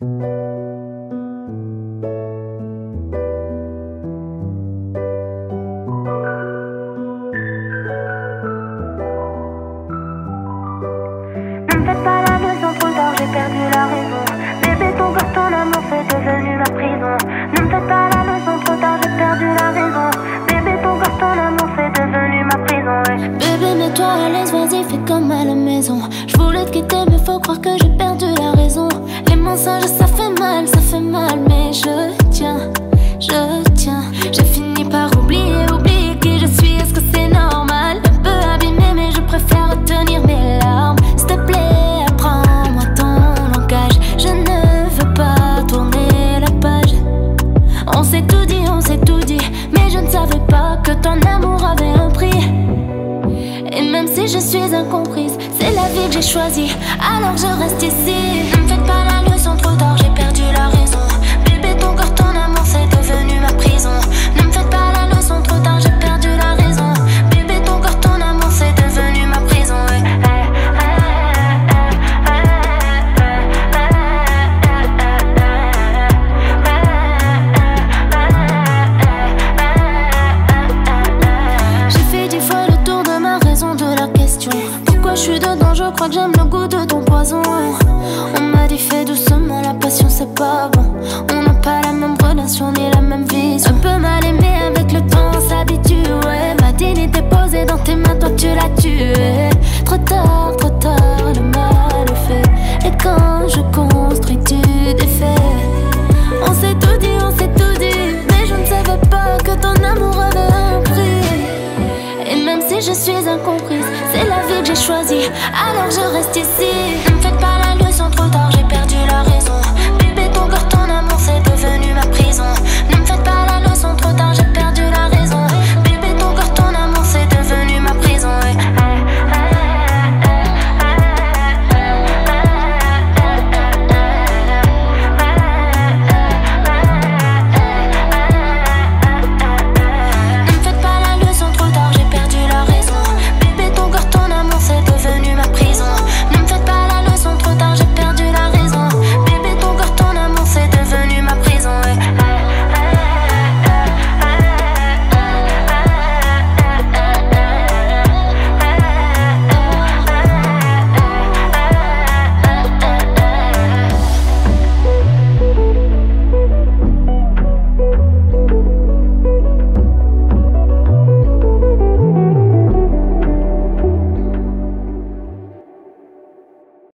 Ne me faites pas la leçon, trop tard, j'ai perdu la raison. Bébé, ton corps, ton amour, c'est devenu ma prison. Ne me faites pas la leçon, trop tard, j'ai perdu la raison. Bébé, ton corps, ton amour, c'est devenu ma prison, ouais. Bébé, mets-toi à l'aise, vas-y, fais comme à la maison. Je voulais te quitter, mais faut croire que j'ai perdu la raison. Les mensonges, ça fait mal, mais je tiens. J'ai fini par oublier qui je suis, est-ce que c'est normal? Un peu abîmé, mais je préfère retenir mes larmes. S'il te plaît, apprends-moi ton langage. Je ne veux pas tourner la page. On s'est tout dit, mais je ne savais pas que ton amour avait un prix. Et même si je suis incomprise, c'est la vie que j'ai choisie, alors je reste ici. Ne me faites pas la leçon, trop tard, j'ai perdu la raison. Bébé, ton corps, ton amour, c'est devenu ma prison. Ne me faites pas la leçon, trop tard, j'ai perdu la raison. Bébé, ton corps, ton amour, c'est devenu ma prison, ouais. J'ai fait 10 fois le tour de ma raison, de la question. Pourquoi je suis dedans, je crois que j'aime le goût de ton poison. On m'a dit fais doucement, la passion c'est pas bon. On n'a pas la même relation ni la même vision. Un peu mal aimé, avec le temps on s'habitue, ouais. Ma dignité posée dans tes mains, toi tu l'as tué. Trop tard, le mal est fait. Et quand je construis tu défais. On s'est tout dit, mais je ne savais pas que ton amour avait un prix. Et même si je suis incomprise, c'est la vie que j'ai choisie, alors je reste ici.